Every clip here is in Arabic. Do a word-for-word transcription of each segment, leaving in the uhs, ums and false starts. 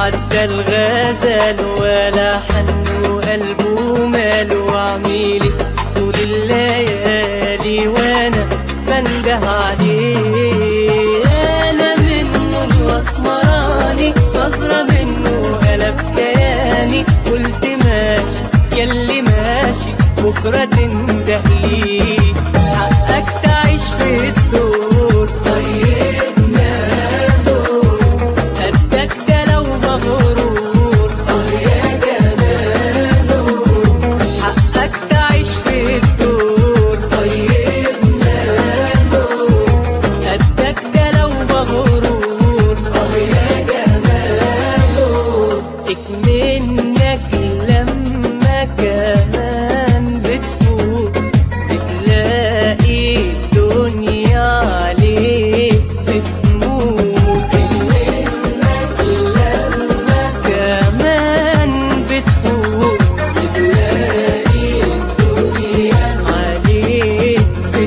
عدى الغزل ولا حن وقلبه ماله وعميلي طول الليالي وانا بنده عليه. انا منه الاسمراني نظرة منه قلب كياني قلت ماشي ياللي ماشي بكرة تندهلي حقك تعيش في الدور طيب ماله قدك ده لو مغرور اه يا جماله حقك تعيش في الدور طيب ماله قدك ده لو مغرور اه يا جماله اكمنك لما كمان بتفوق بتلاقي الدنيا عليك بتموت اكمنك لما كمان بتفوق بتلاقي الدنيا عليك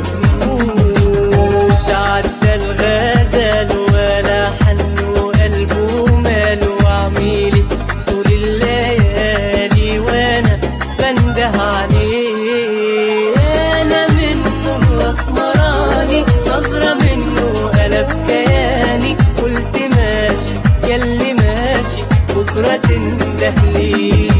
بتموت. عدى الغزل ولا حن وقلبه ماله وعميلي طول الليالي وانا بنده عليه. انا منه الاسمراني نظرة منه قلب كياني قلت ماشي ياللي ماشي بكرة تندهلي.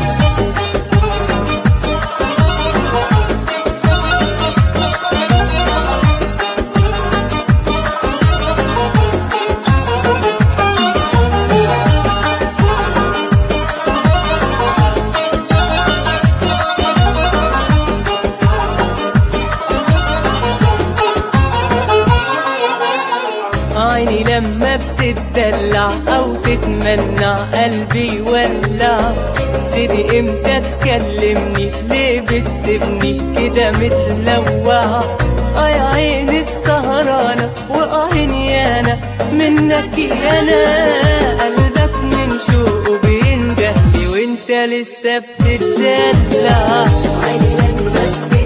عيني لما بتتدلع او تتمنع قلبي يولع سيدي امتى تكلمني ليه بتسيبني كده متلوع. اه يا عيني السهرانة واه نيانا منك يانا قلبك من شوقه بيندهلي وانت لسه بتتدلع. عيني لما